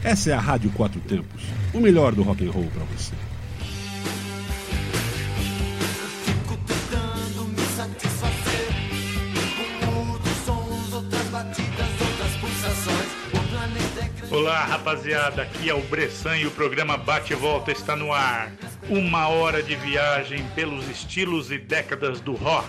Essa é a Rádio Quatro Tempos, o melhor do rock and roll para você. Olá, rapaziada, aqui é o Bressan e o programa Bate e Volta está no ar. 1 hora de viagem pelos estilos e décadas do rock.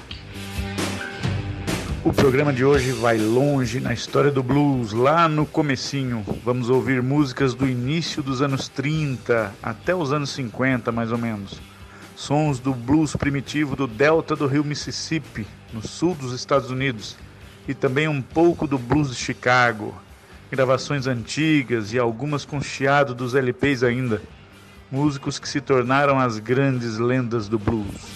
O programa de hoje vai longe na história do blues, lá no comecinho. Vamos ouvir músicas do início dos anos 30 até os anos 50, mais ou menos. Sons do blues primitivo do delta do rio Mississippi, no sul dos Estados Unidos. E também um pouco do blues de Chicago. Gravações antigas e algumas com chiado dos LPs ainda. Músicos que se tornaram as grandes lendas do blues.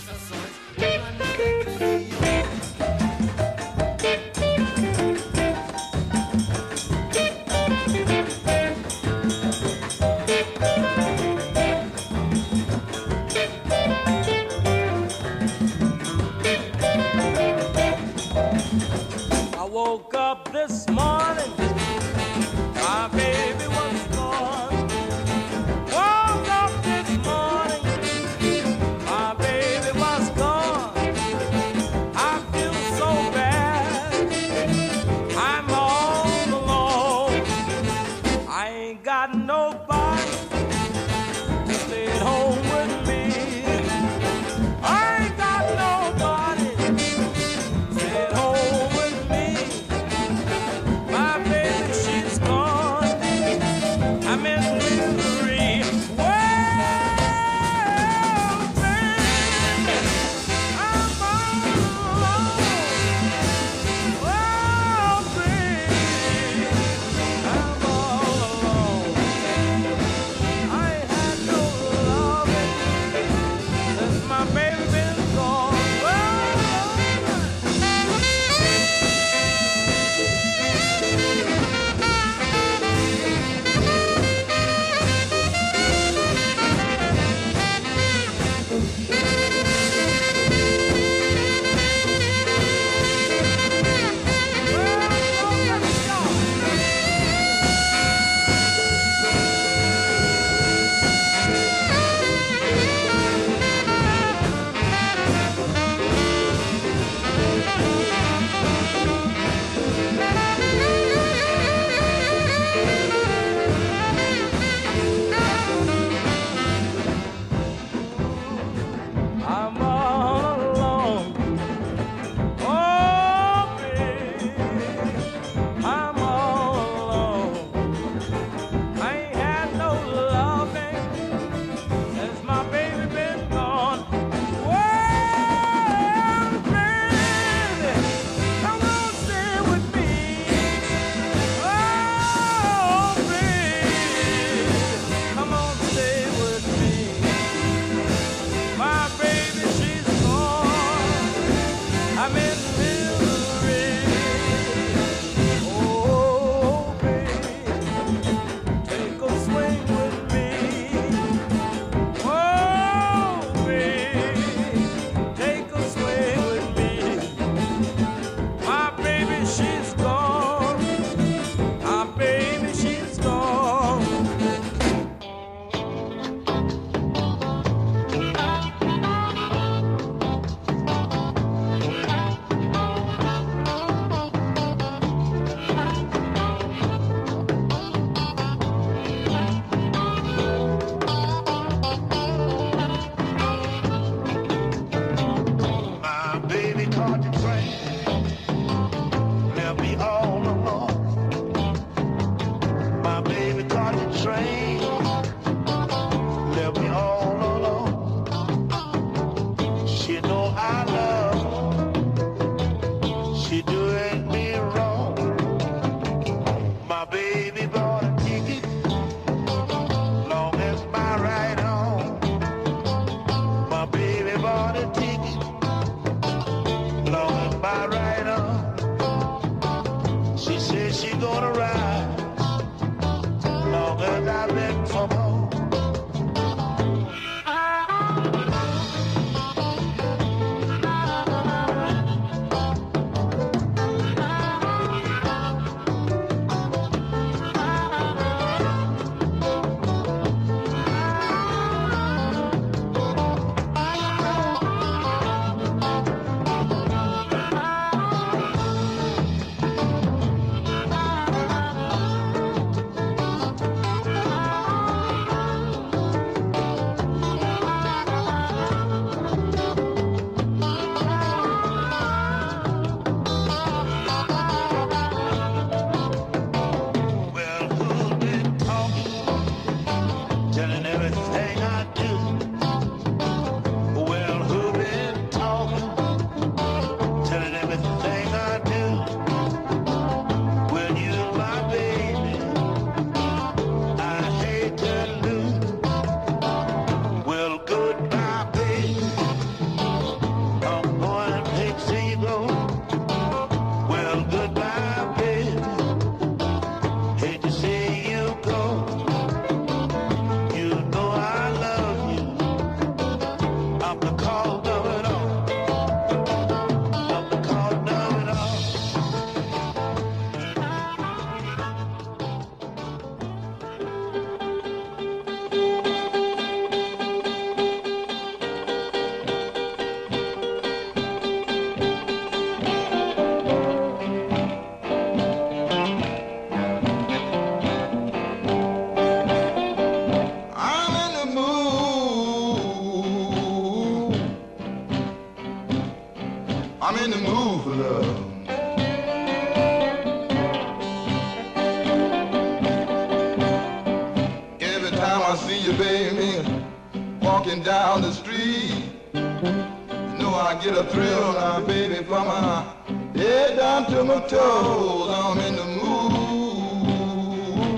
you, baby, walking down the street. You know I get a thrill now, baby, from my head down to my toes. I'm in the mood.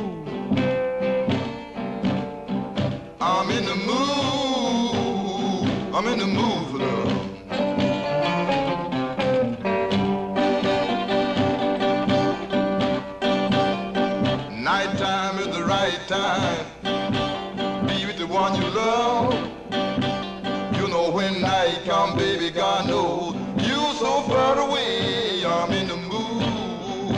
I'm in the mood. I'm in the mood for love. Nighttime is the right time. Be with the one you love. You know when night come, baby, God knows you so far away. I'm in the mood.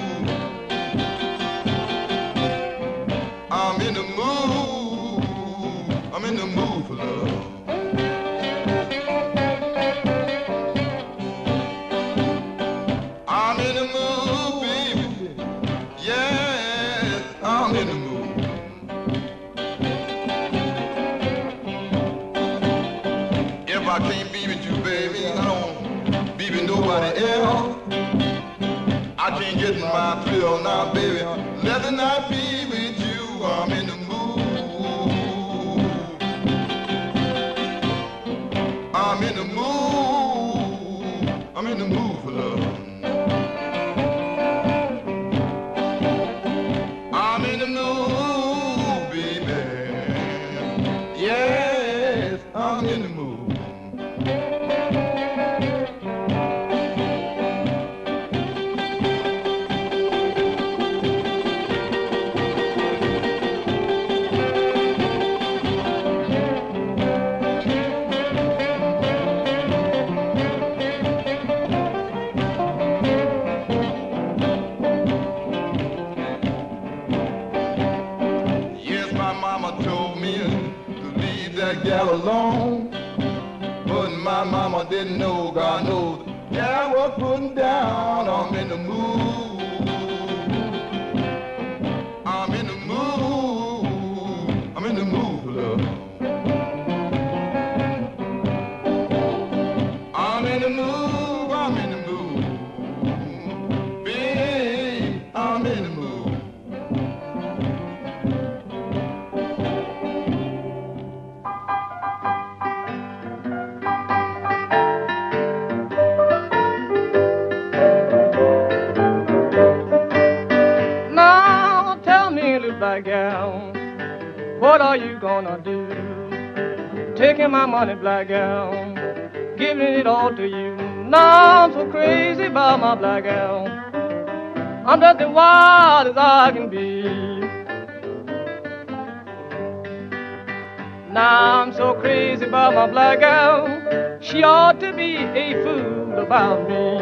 I'm in the mood. I'm in the mood for love. I'm in the mood, baby. Yeah, I'm in the mood. If I can't be with you, baby, I don't be with nobody else. I can't get my thrill now, baby. Let the night be with you. I'm in the mood. I'm in the mood. I'm in the mood for love. I'm in the mood, baby. Yes, I'm in the mood. Yes, my mama told me to leave that gal alone. But my mama didn't know, God knows, gal was putting down. I'm in the mood. I'm in the mood. I'm in the mood for love. I'm in the mood. I'm in the mood. Babe, I'm in the mood. Now tell me, little black gal, what are you gonna do? Taking my money, black gal, giving it all to you. Now I'm so crazy about my black gal. I'm just as wild as I can be. Now I'm so crazy about my black gal. She ought to be a fool about me.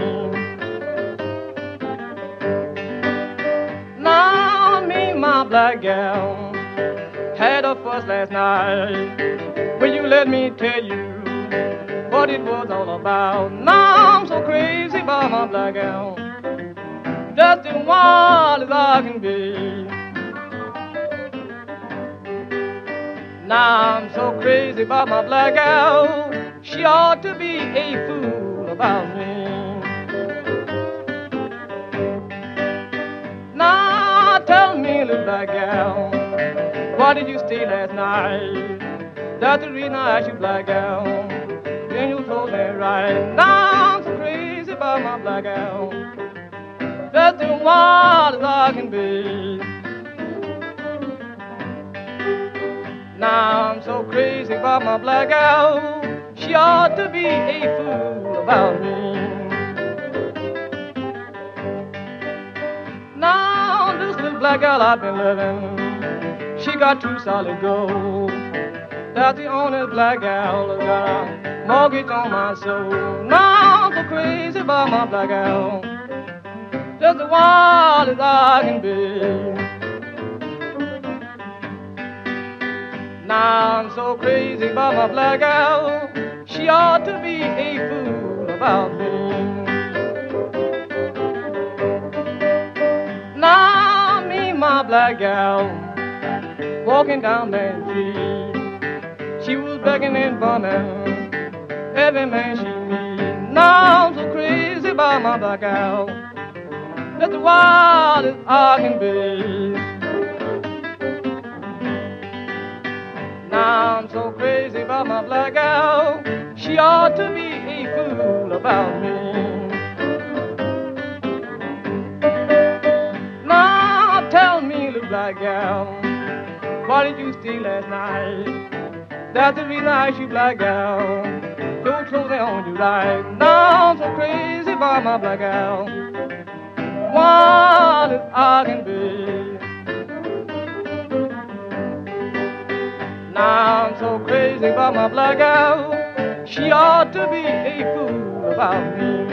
Now me and my black gal had a fuss last night. Will you let me tell you what it was all about? Now I'm so crazy about my black gal, just as wild as I can be. Now I'm so crazy about my black gal, she ought to be a fool about me. Now tell me, little black gal, why did you stay last night? That's the reason I asked you, black gal. Then you told me right. Now I'm so crazy about my black gal, just as wild as I can be. Now I'm so crazy about my black gal, she ought to be a fool about me. Now this little black gal I've been loving, she got 2 solid gold. That's the only black gal that got a mortgage on my soul. Now I'm so crazy about my black gal, just as wild as I can be. Now I'm so crazy about my black gal, she ought to be a fool about me. Now me and my black gal walking down Main Street, she was begging and bumming every man she meet. Now I'm so crazy about my black gal, just as wild as I can be. about my black gal. She ought to be a fool about me. Now tell me, little black gal, why did you stay last night? That's the reason I shoot black gal. Your clothes ain't on you right. Now I'm so crazy about my black gal. Wild as I can be. Now I'm so crazy about my black gal. She ought to be a fool about me.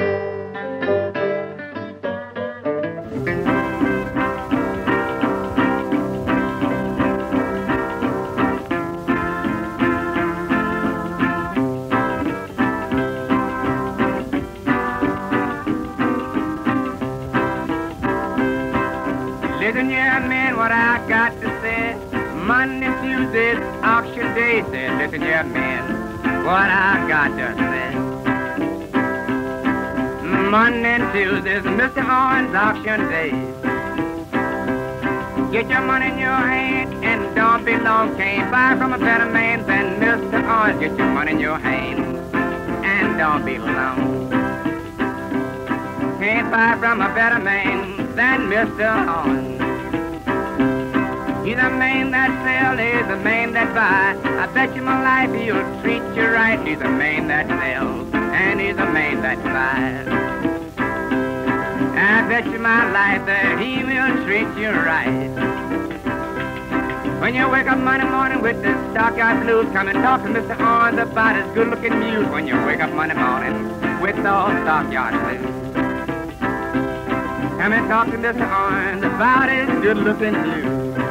Listen, young man, what I got to say. Monday, Tuesday's auction day. Say, listen, young man, what I got to say. Monday and Tuesday's Mr. Owen's auction day. Get your money in your hand and don't be long. Can't buy from a better man than Mr. Owens. Get your money in your hand and don't be long. Can't buy from a better man than Mr. Owens. He's a man that sells, he's a man that buys. I bet you my life he'll treat you right. He's a man that sells, and he's a man that buys. I bet you my life that he will treat you right. When you wake up Monday morning with the stockyard blues, come and talk to Mr. Owens about his good-looking muse. When you wake up Monday morning with those stockyard blues, come and talk to Mr. Owens about his good-looking muse.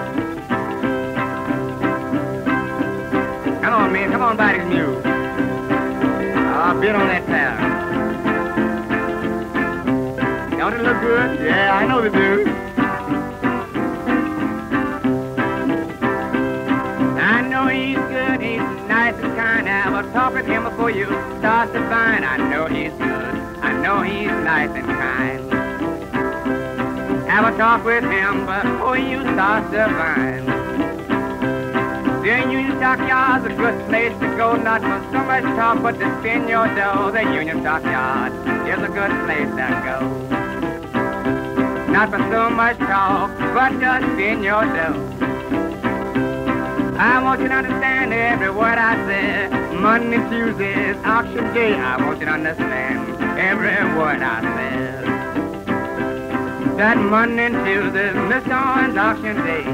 Come on, man, come on by this mule. I'll bid on that tower. Don't it look good? Yeah, I know they do. I know he's good, he's nice and kind. I will talk with him before you start to find. I know he's good, I know he's nice and kind. Have a talk with him before you start to find. The Union Stockyard's a good place to go, not for so much talk, but to spin your dough. The Union Stockyard is a good place to go. Not for so much talk, but to spin your dough. I want you to understand every word I say. Monday, Tuesday's auction day. I want you to understand every word I say. That Monday and Tuesday's Mr. Owens auction day.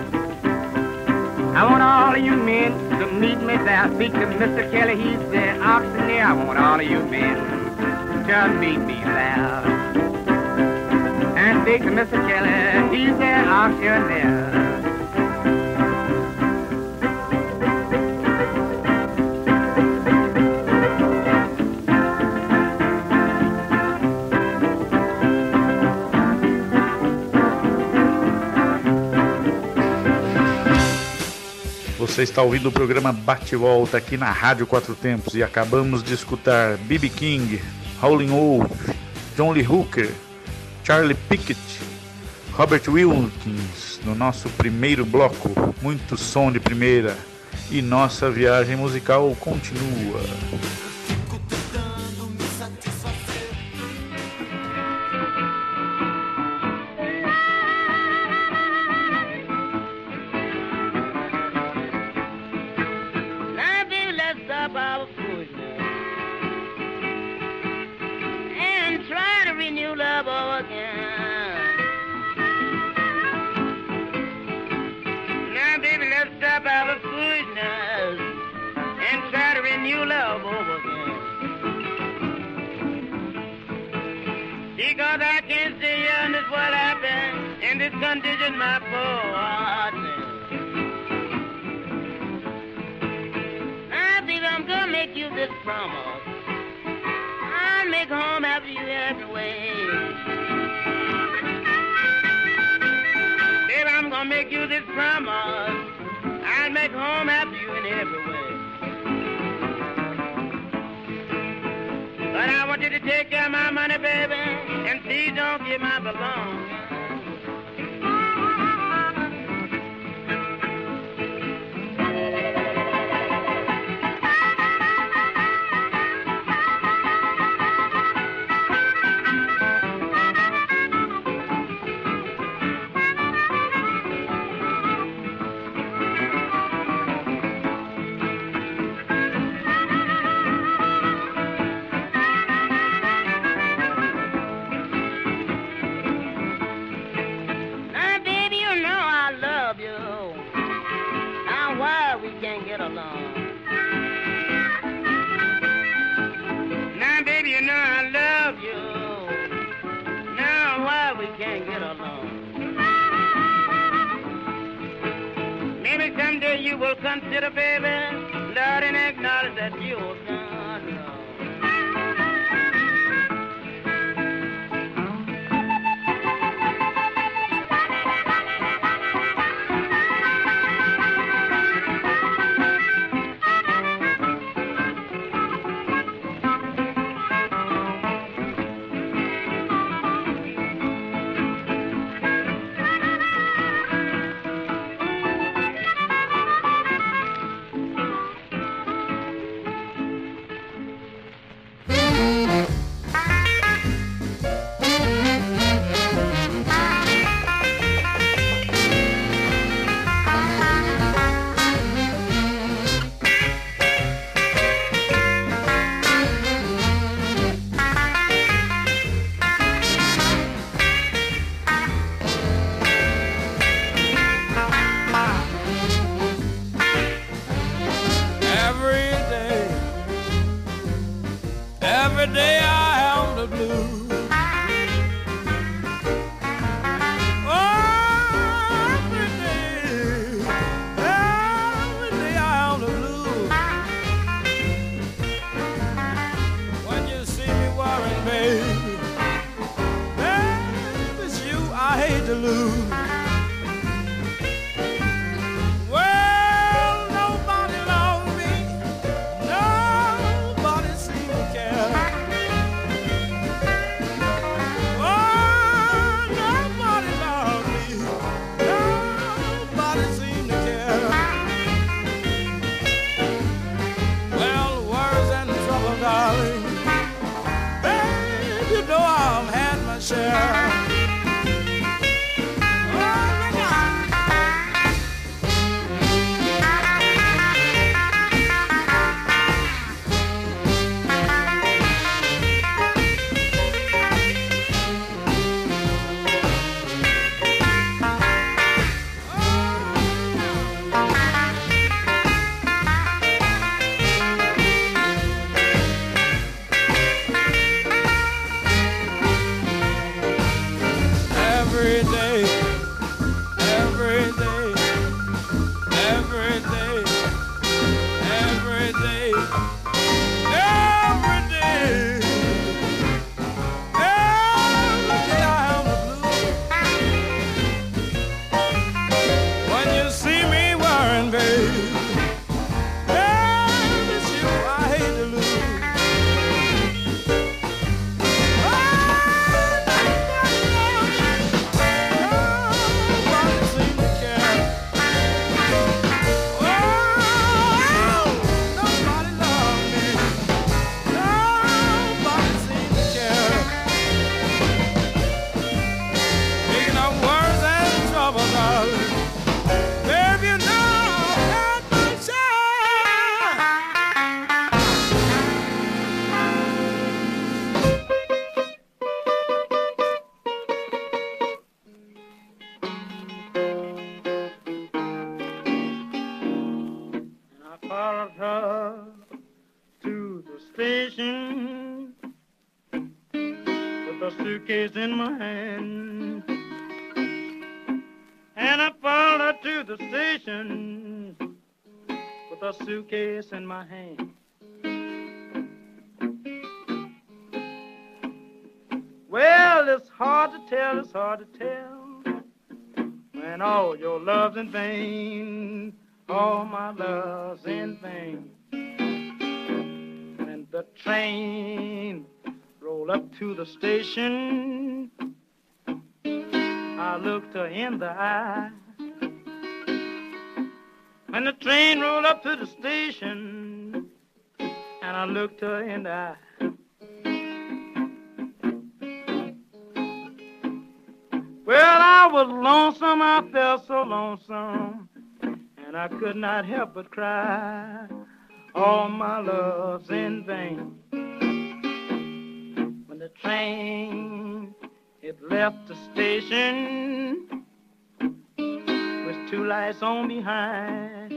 I want all of you men to meet me there. Speak to Mr. Kelly, he's the auctioneer. I want all of you men to meet me there. And speak to Mr. Kelly, he's the auctioneer. Você está ouvindo o programa Bate-Volta aqui na Rádio Quatro Tempos e acabamos de escutar B.B. King, Howlin' Wolf, John Lee Hooker, Charlie Pickett, Robert Wilkins no nosso primeiro bloco. Muito som de primeira e nossa viagem musical continua. Because I can't stay here and this what happened in this condition, my poor heart. Now, baby, I'm gonna make you this promise. I'll make home after you every way. Baby, I'm gonna make you this promise. I'll make home after you in every way. But I want you to take care of my money, baby, and please don't give my belongings. someday you will consider, baby, Lord, and acknowledge that you're gone. Every day I am the blues. Oh, every day I am the blues. When you see me worrying, baby, baby, it's you I hate to lose. Suitcase in my hand, and I followed her to the station with a suitcase in my hand. Well, it's hard to tell when all your love's in vain, all my love's in vain. When the train roll up to the station, I looked her in the eye. When the train rolled up to the station, and I looked her in the eye. Well, I was lonesome, I felt so lonesome, and I could not help but cry. All my love's in vain. The train, it left the station with two lights on behind.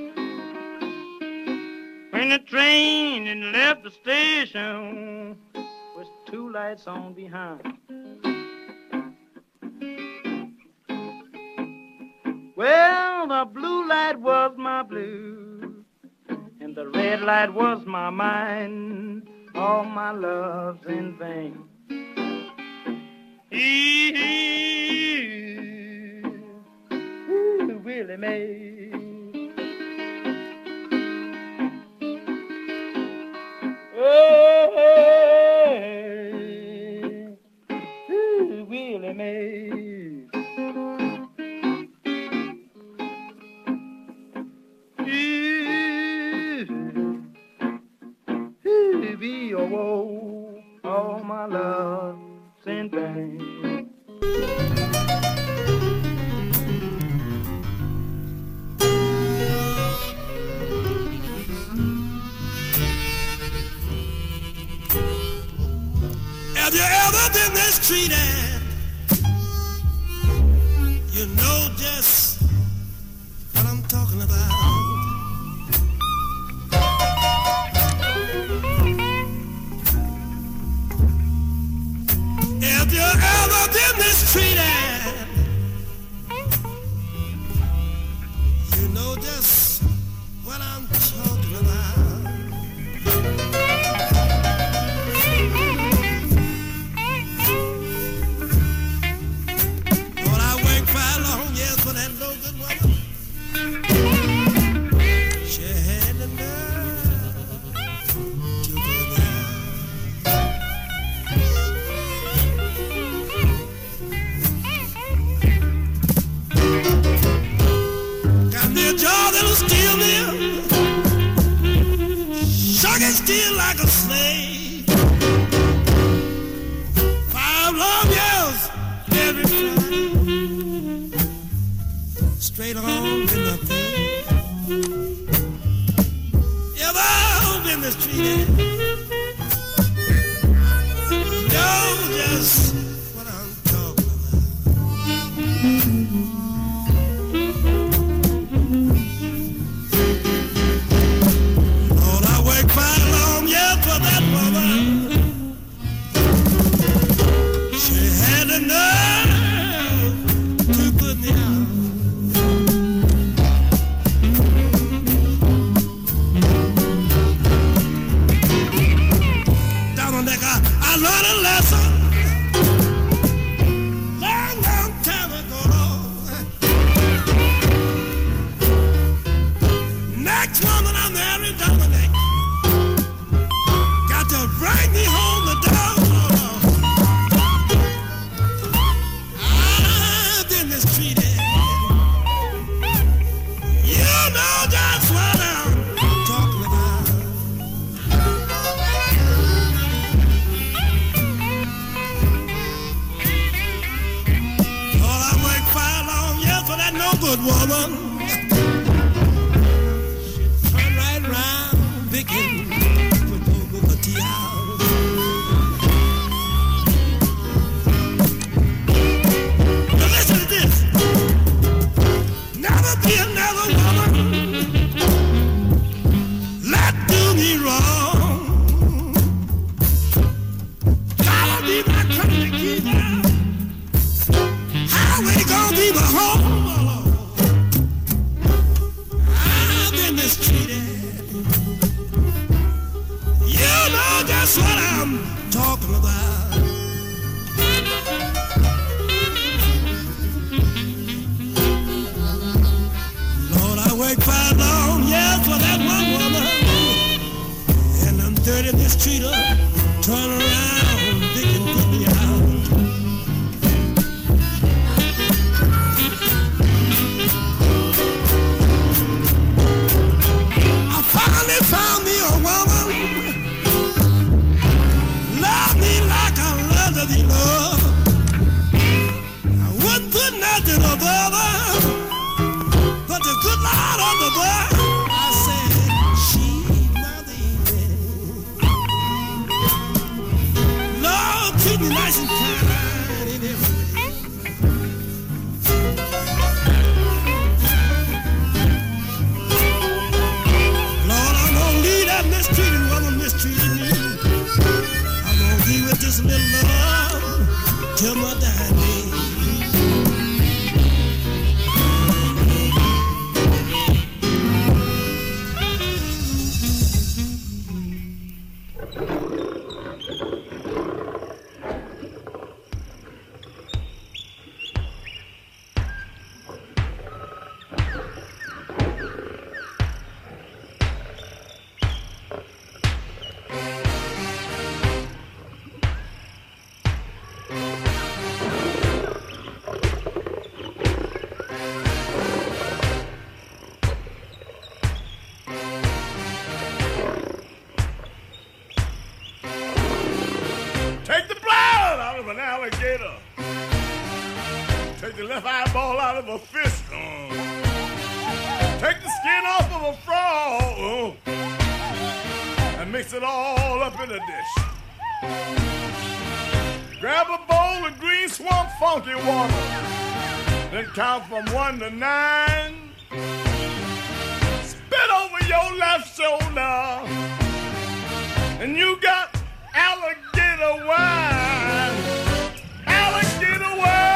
When the train it left the station with two lights on behind. Well, the blue light was my blue, and the red light was my mind. All my love's in vain. Ooh, Willie Mae. Oh, ooh, Willie Mae. Be a woe, all my love's in vain. Have you ever been mistreated? You know just what I'm talking about. Have you ever been mistreated? You know just what I'm talking about. Lord, I worked quite long, yes, for that no good woman. She had the nerve to go down. Jaw that'll steal me, sucking steel like a slave. 5 long years every Friday, straight on in the thing. Ever been mistreated? Know just what I'm talking about. I learned a lesson long, long time ago. Next woman I married, Dominic, got to bring me home the dog. I've been mistreated. You know just what I'm talking about. No good woman, she turn right round, picking with the tea house. Now listen to this. Never be another woman. Let do me wrong. Gotta be my company keeper. How we gonna be my home? You know just what I'm talking about. Lord, I worked 5 long years for that one woman, and I'm dirty mistreater, turn around, they can put me out. Finally found me a woman, love me like I love to be loved. I wouldn't put nothing above her, but the good Lord on the bar, I said, she's my baby. Lord, treat me nice left eyeball out of a fish. Take the skin off of a frog and mix it all up in a dish. Grab a bowl of green swamp funky water, then count from 1 to 9. Spit over your left shoulder, and you got alligator wine. Alligator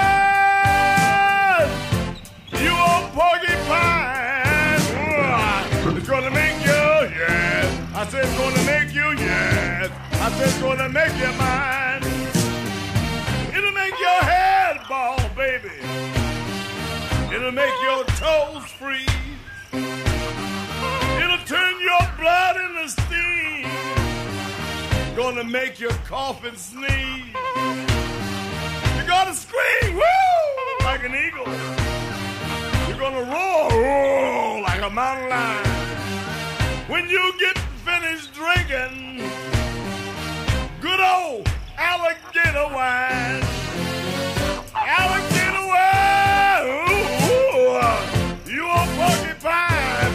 wine. You old porcupine. It's gonna make you, yes. I said it's gonna make you, yes. I said it's gonna make you mine. It'll make your head ball, baby. It'll make your toes freeze. It'll turn your blood into steam. Gonna make you cough and sneeze. You're gonna scream, woo, like an eagle. You're gonna roar like a mountain lion. When you get finished drinking good old alligator wine. Alligator wine. Ooh, you old porcupine.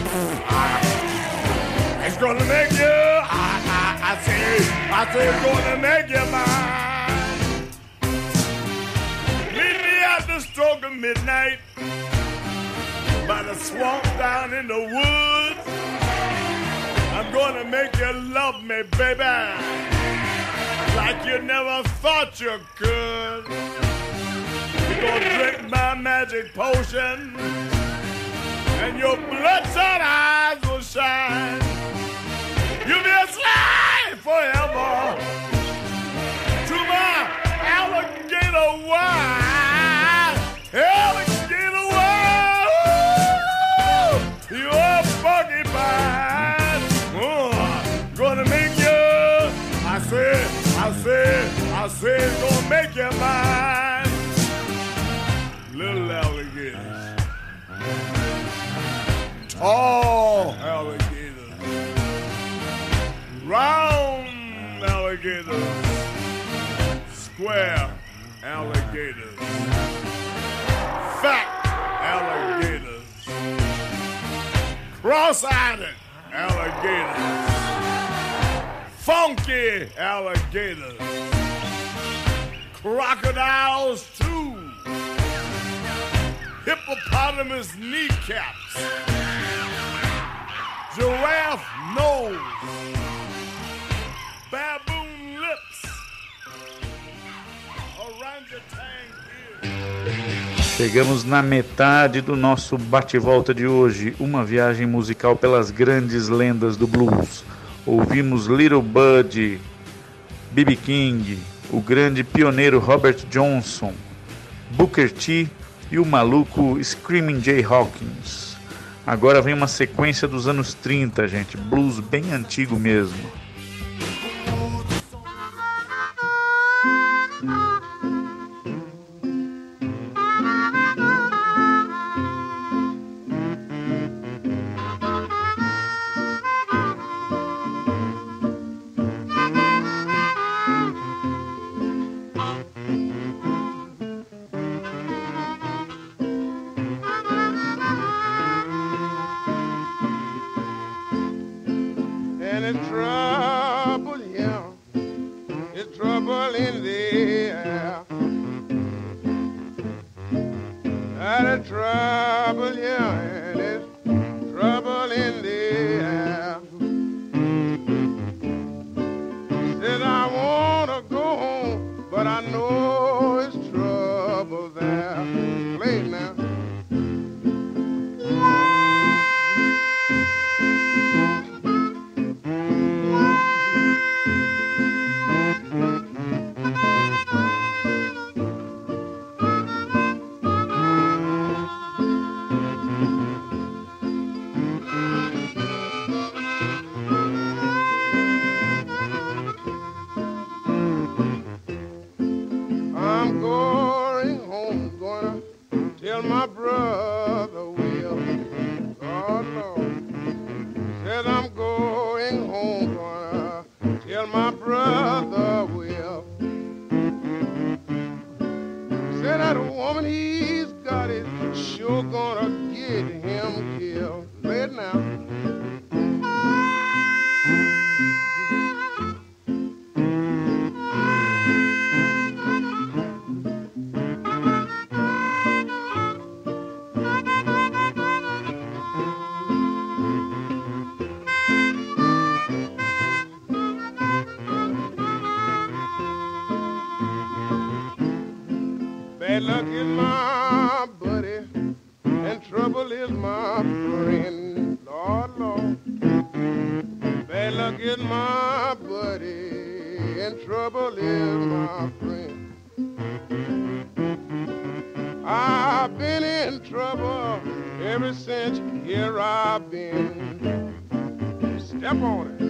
It's gonna make you, I say it's gonna make you mine. Meet me at the stroke of midnight by the swamp down in the woods. I'm gonna make you love me, baby, like you never thought you could. You're gonna drink my magic potion, and your bloodshot eyes will shine. You'll be a slave forever to my alligator wine. Alligator wine. You're porcupine. Gonna make you. I said, it's gonna make you mine. Little alligators. Tall alligators. Round alligators. Square alligators. Fat alligators. Cross-eyed alligators. Funky alligators. Crocodiles too. Hippopotamus kneecaps. Giraffe nose. Baboon lips. Orangutan ears. Chegamos na metade do nosso bate-volta de hoje, uma viagem musical pelas grandes lendas do blues. Ouvimos Little Buddy, B.B. King, o grande pioneiro Robert Johnson, Booker T e o maluco Screaming Jay Hawkins. Agora vem uma sequência dos anos 30, gente, blues bem antigo mesmo. you're gonna get him killed. Right now. Bad luck is my buddy, and trouble is my friend. Lord, Lord. Bad luck is my buddy, and trouble is my friend. I've been in trouble ever since here I've been. Step on it.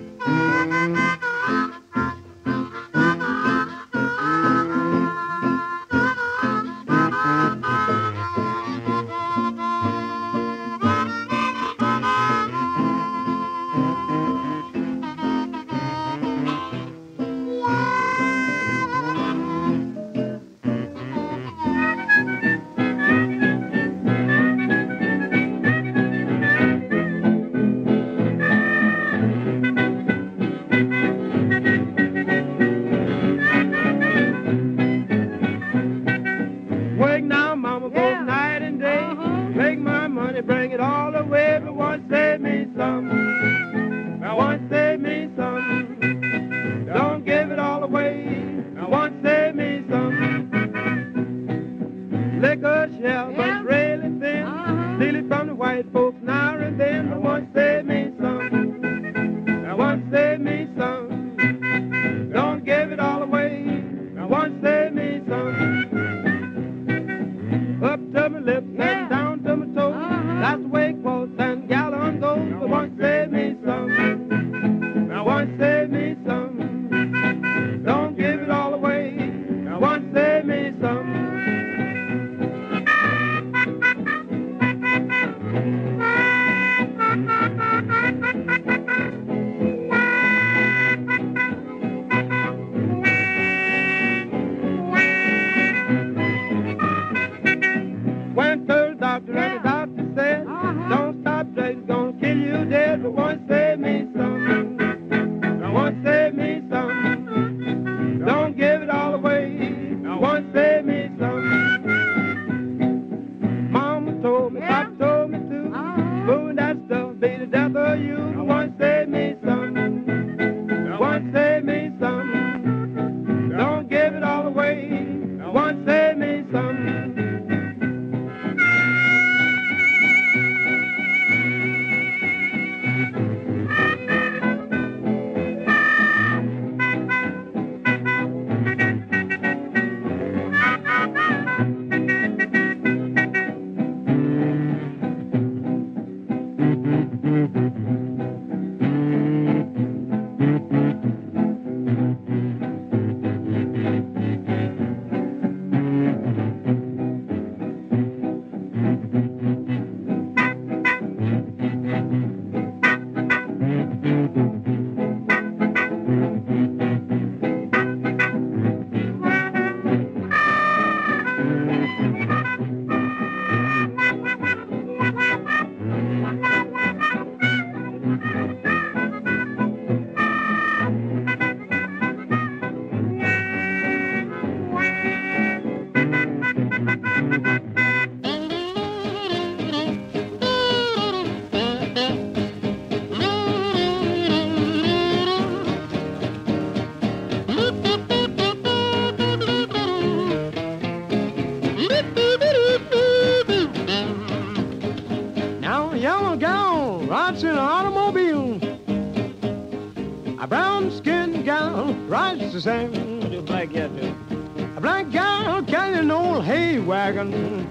A black gal carrying an old hay wagon.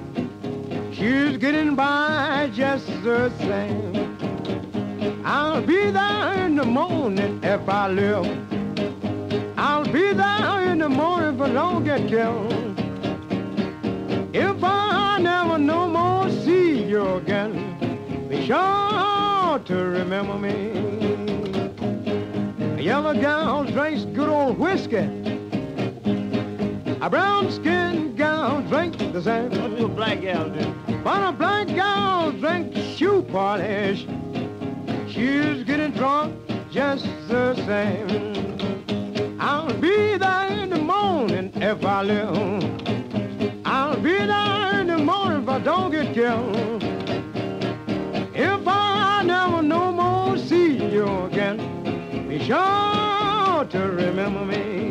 She's getting by just the same. I'll be there in the morning if I live. I'll be there in the morning if I don't get killed. If I never no more see you again, be sure to remember me. A yellow gal drinks good old whiskey. A brown-skinned gal drinks the same. What do a black gal do? But a black gal drank shoe polish. She's getting drunk just the same. I'll be there in the morning if I live. I'll be there in the morning if I don't get killed. If I never no more see you again, be sure to remember me.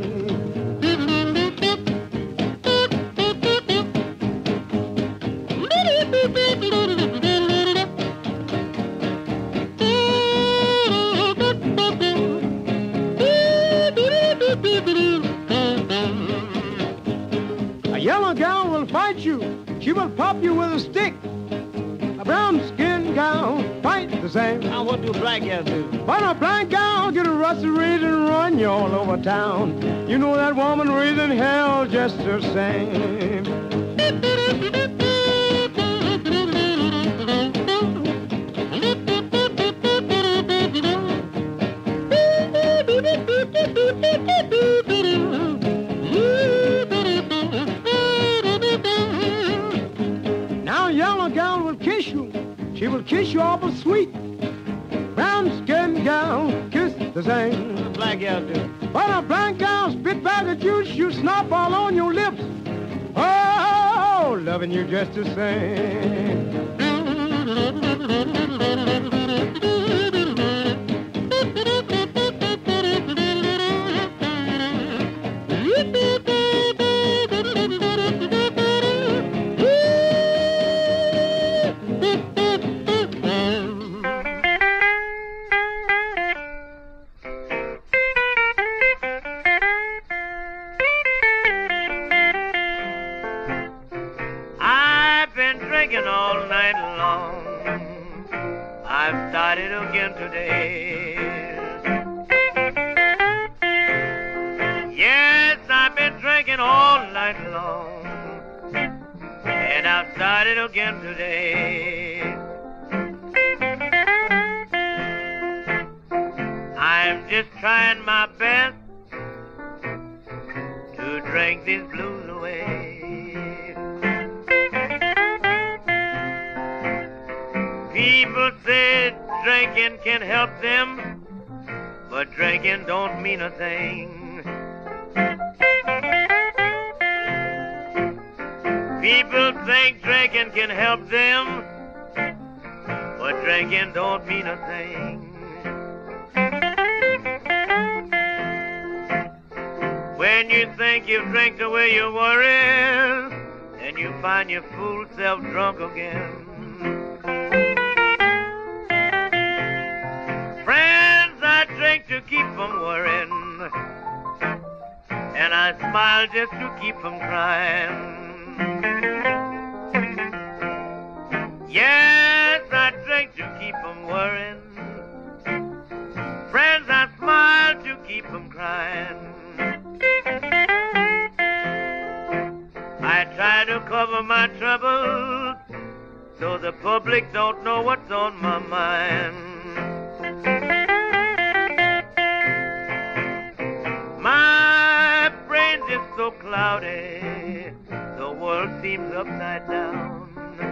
A yellow gal will fight you. She will pop you with a stick. A brown-skinned gal fight the same. Now what do a black gal do? But a black gal get a rusty razor and run you all over town. You know that woman raising hell just the same. Now a yellow gal will kiss you. She will kiss you awful sweet. Brown-skinned gal kiss the same. What a black gal do? But a black gal spit back at you, you snap all on your lips. Oh, loving you just the same. I've been drinking all night long. I've started again today. Yes, I've been drinking all night long. And I've started again today. I'm just trying my best to drink these blues away. People say drinking can help them, but drinking don't mean a thing. People think drinking can help them, but drinking don't mean a thing. When you think you've drank away your worries, and you find your fool self drunk again. Friends, I drink to keep from worrying, and I smile just to keep from crying. Yes, I drink to keep from worrying. Friends, I smile to keep from crying. I try to cover my troubles so the public don't know what's on my mind. My brain is so cloudy, the world seems upside down.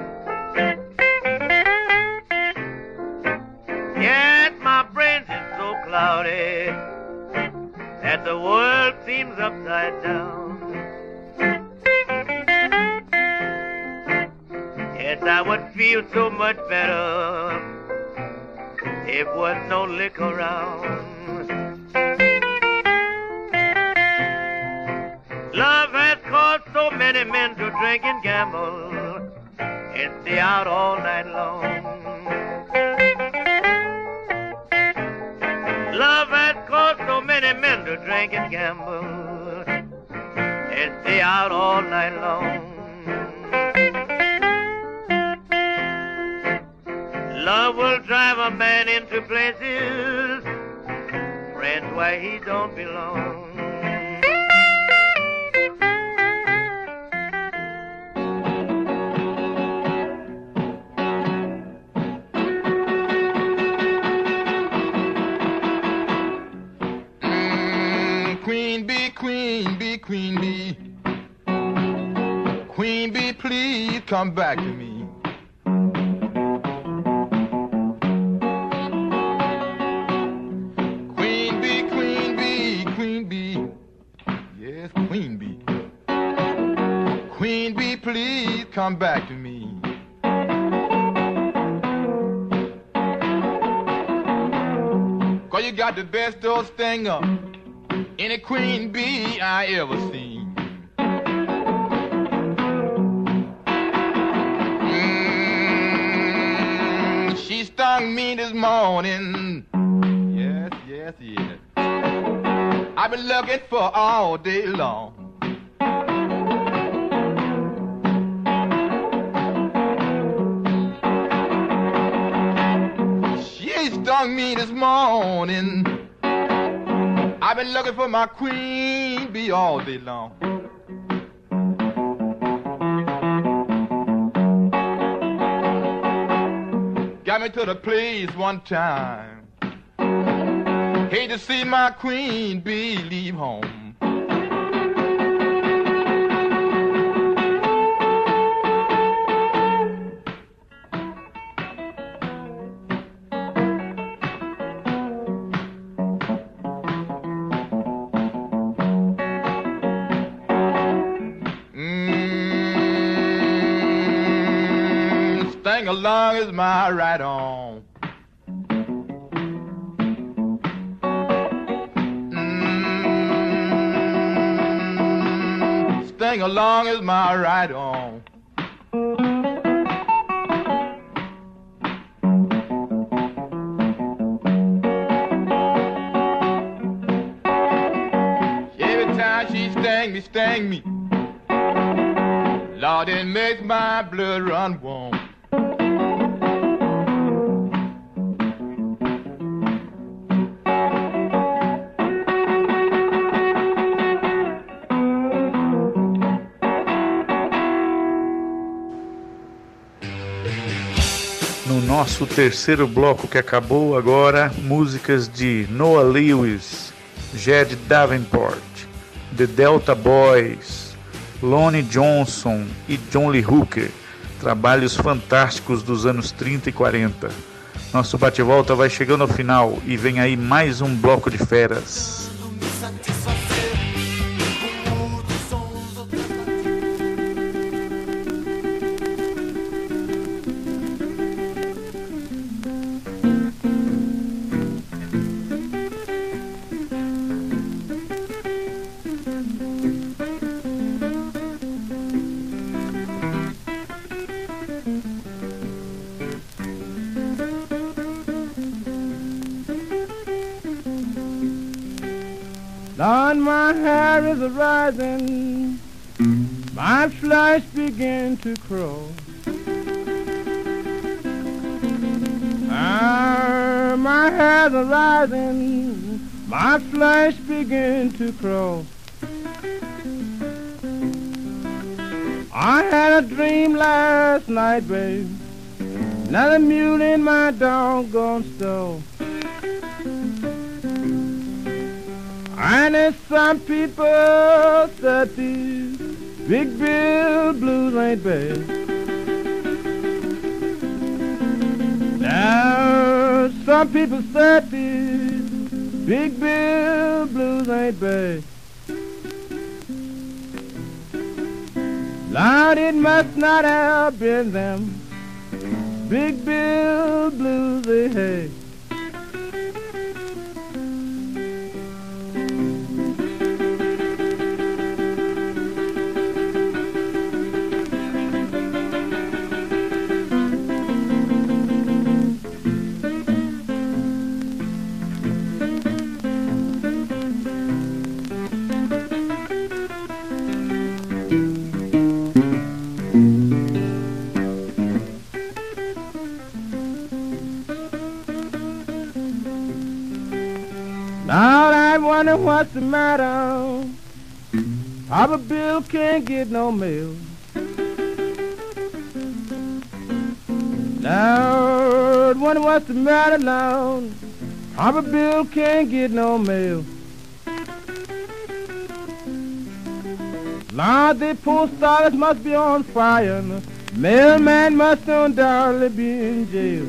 Yes, my brain is so cloudy that the world seems upside down. Yes, I would feel so much better if was no liquor around. Love has caused so many men to drink and gamble and stay out all night long. Love has caused so many men to drink and gamble and stay out all night long. Love will drive a man into places, friends, where he don't belong. Queen bee, queen bee, queen bee. Queen bee, please come back to me. come back to me. Cause you got the best old stinger, any queen bee I ever seen. She stung me this morning. Yes, yes, yes. I've been looking for all day long. She stung me this morning. I've been looking for my queen bee all day long. Got me to the place one time. Hate to see my queen bee leave home. Sing along is my right on. Sing along is my right on. Every time she sting me, Lord, it makes my blood run warm. No nosso terceiro bloco que acabou agora, músicas de Noah Lewis, Jed Davenport, The Delta Boys, Lonnie Johnson e John Lee Hooker, trabalhos fantásticos dos anos 30 e 40. Nosso bate-volta vai chegando ao final e vem aí mais um bloco de feras. Lord, my hair is a-rising, my flesh begin to crawl. My hair's a-rising, my flesh begin to crawl. I had a dream last night, babe, another mule in my doggone stall. And there's some people said these big bill blues ain't bad. Now some people said these big bill blues ain't bad. Lord, it must not have been them big bill blues they had. Now I wonder what's the matter. Papa Bill can't get no mail. Now I wonder what's the matter now. Papa Bill can't get no mail. Lord, the post office must be on fire. And the mailman must undoubtedly be in jail.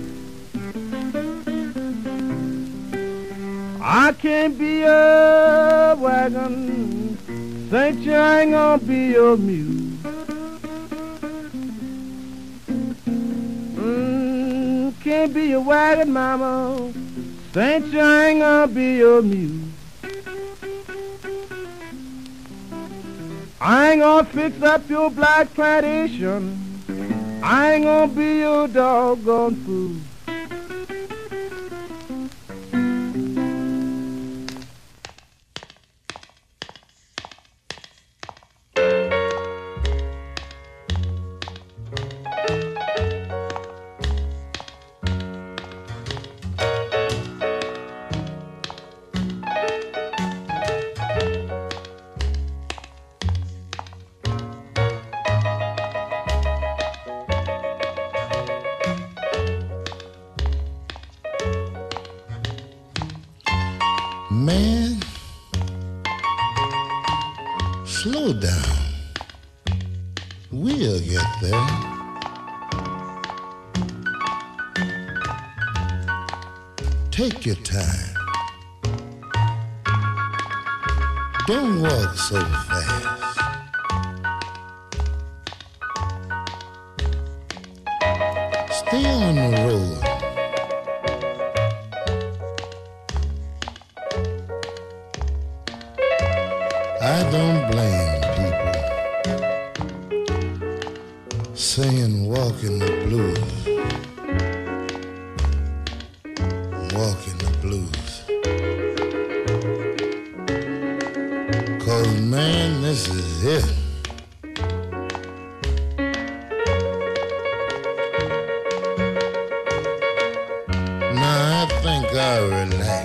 I can't be a wagon, St. You ain't gonna be your mule. can't be your wagon mama. Saint, you ain't gonna be your mule. I ain't gonna fix up your black plantation. I ain't gonna be your doggone fool. Man, slow down. We'll get there. Take your time. Don't walk so fast. Stay on the road. I don't blame people saying walk in the blues, walk in the blues. 'Cause man, this is it. Now I think I'll relax.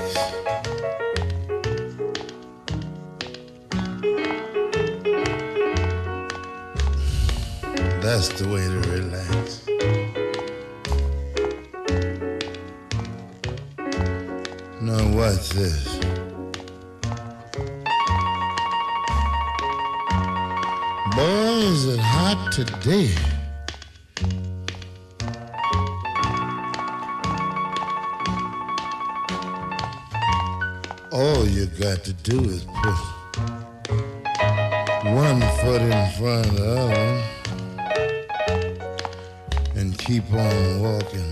That's the way to relax. Now what's this? Boy, is it hot today. All you got to do is put one foot in front of the other and keep on walking,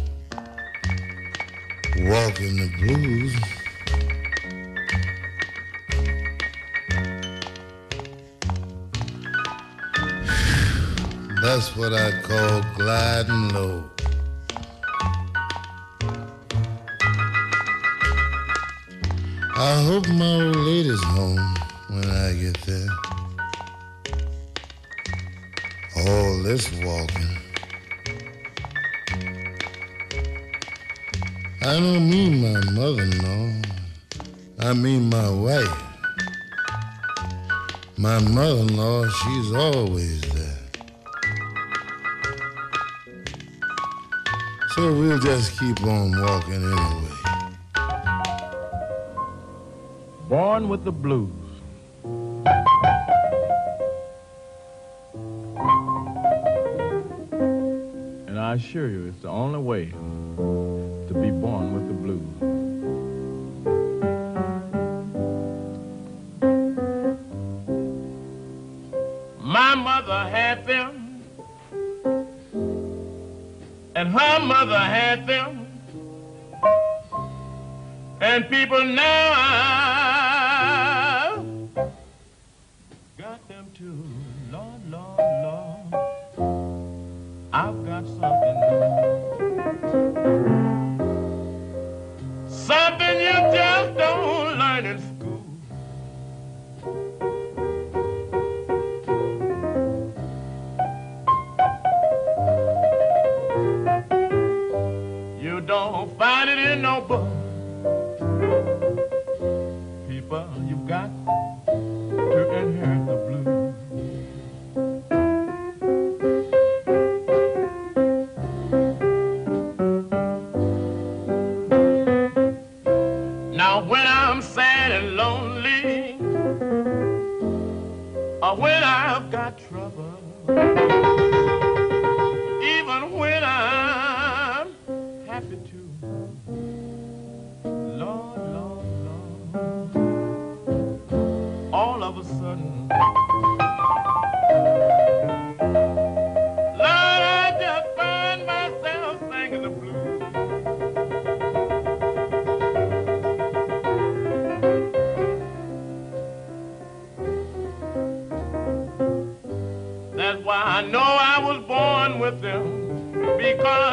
walking the blues. That's what I call gliding low. I hope my old lady's home when I get there. All this walking, I don't mean my mother-in-law. I mean my wife. My mother-in-law, she's always there. So we'll just keep on walking anyway. Born with the blues. And I assure you, it's the only way to be born with the blues. My mother had them, and her mother had them, and people now got them too. Lord, Lord, Lord, I've got something new. Something you just don't learn in school. You don't find it in no book. People, you've got to inherit the blues. Now when I'm sad and lonely, or when I've got trouble, even when I'm happy too, Lord, Lord, Lord,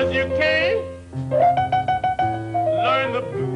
But you can't learn the blues.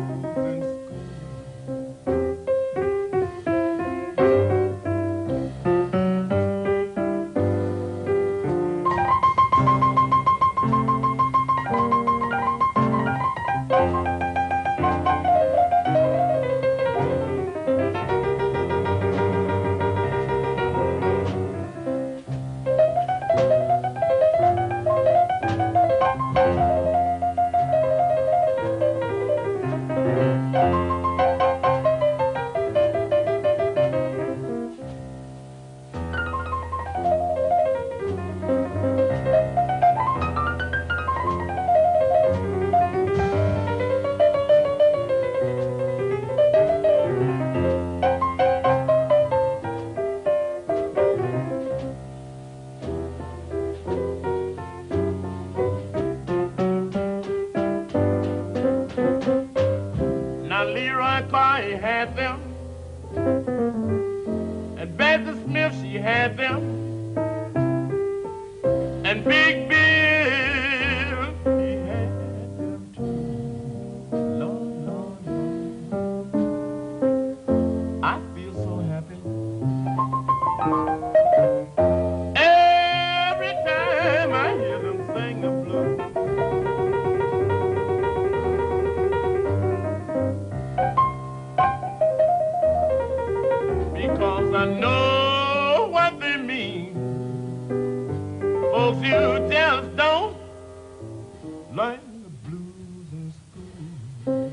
Had them, and Bessie Smith, she had them, and Big Bill, he had them too. Lord, Lord, Lord, I feel so happy every time I hear them sing the blues. Because I know what they mean. Folks you just don't learn the blues in school.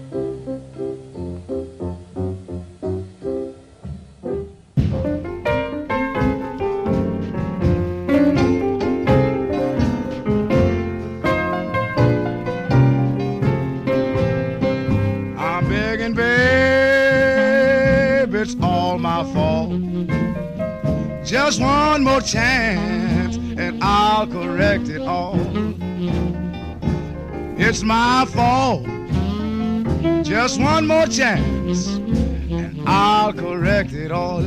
I'm begging, babe, it's all my fault. Just one more chance and I'll correct it all. It's my fault. Just one more chance and I'll correct it all.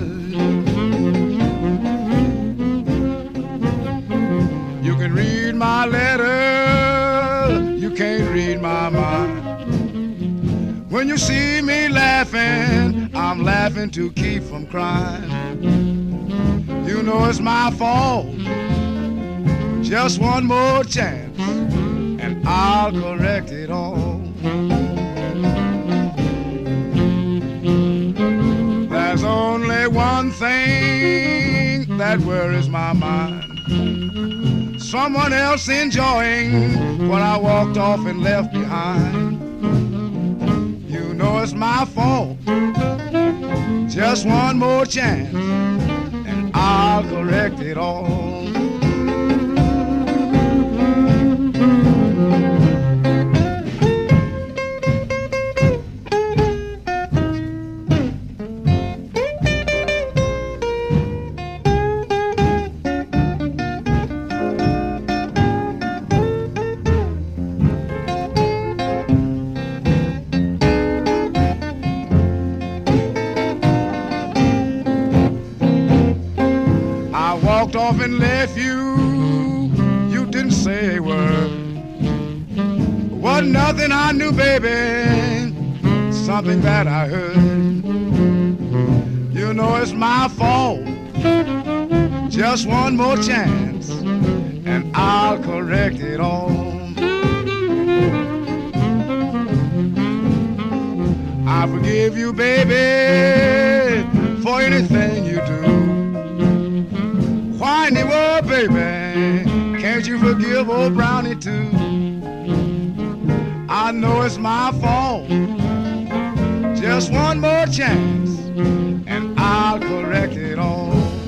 You can read my letter, you can't read my mind. When you see me laughing, I'm laughing to keep from crying. You know it's my fault. Just one more chance and I'll correct it all. There's only one thing that worries my mind. Someone else enjoying what I walked off and left behind. You know it's my fault. Just one more chance and I'll correct it all. Off and left you, you didn't say a word. Wasn't nothing I knew, baby, something that I heard. You know it's my fault. Just one more chance and I'll correct it all. I forgive you, baby, for anything you do. Why in the world, baby, can't you forgive old Brownie too? I know it's my fault. Just one more chance and I'll correct it all.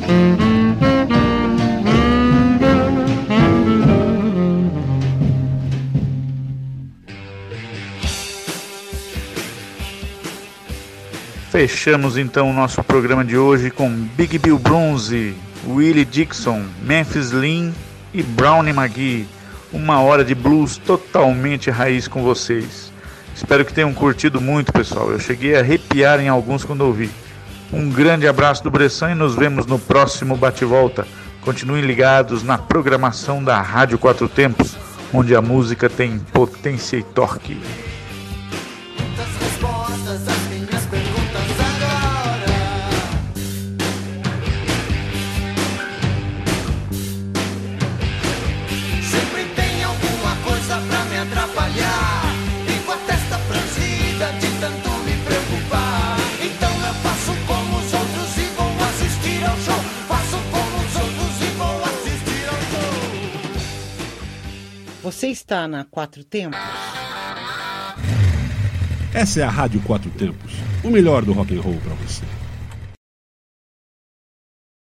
Fechamos então o nosso programa de hoje com Big Bill Bronze, Willie Dixon, Memphis Slim e Brownie McGhee. Uma hora de blues totalmente raiz com vocês. Espero que tenham curtido muito, pessoal. Eu cheguei a arrepiar em alguns quando ouvi. Um grande abraço do Bressan e nos vemos no próximo bate-volta. Continuem ligados na programação da Rádio Quatro Tempos. onde a música tem potência e torque. Você está na Quatro Tempos? Essa é a Rádio Quatro Tempos, o melhor do rock and roll para você.